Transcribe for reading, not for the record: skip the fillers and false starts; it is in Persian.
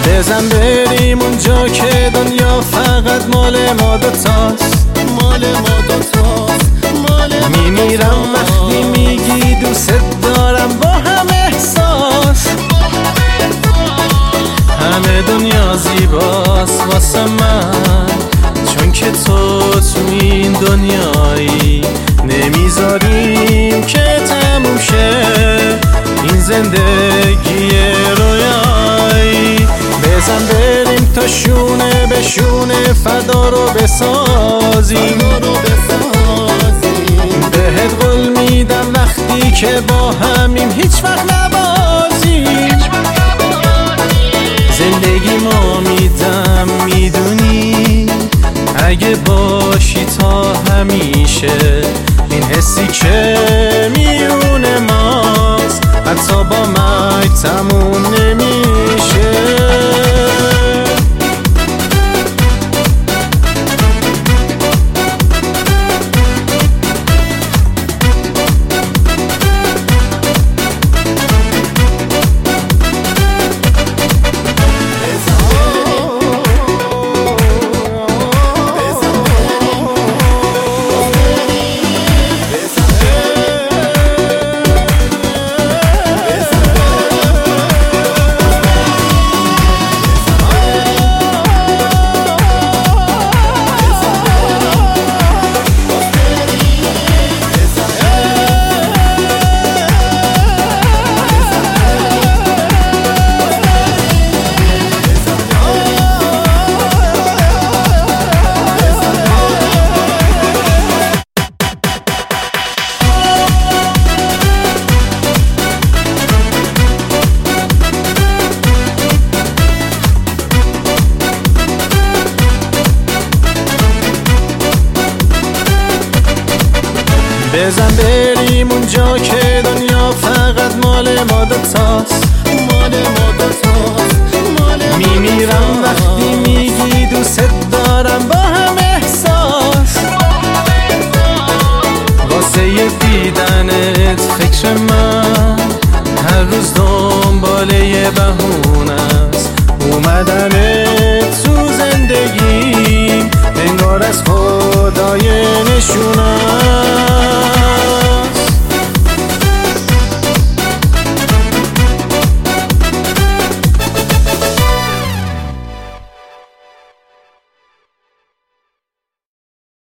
بزن بریم اونجا که دنیا فقط مال ما دوتاست، مال ما دوتاست، مال ما. میمیرم وقتی میگی دوست دارم با هم احساس. همه دنیا زیباست واسه من، چون که تو این دنیایی. نمیذاریم که تموم شه این زندگی رویایی. بزن بریم تا شونه به شونه فدا رو بسازیم. بهت قول میدم وقتی که با همیم هیچ وقت نبازیم. زندگی ما میدم میدونی، اگه باشی تا همیشه. این حسی که میونه ماست حتی با مرگ تموم نمیشه. بزن بریم اونجا که دنیا فقط مال ما دوتاست، مال ما دوتاست، مال ما. میمیرم وقتی میگی دوست دارم با هم احساس. واسه دیدنت فکر من هر روز دنبال یه بهونه است. اومدنت تو زندگی انگار از خدای نشونه.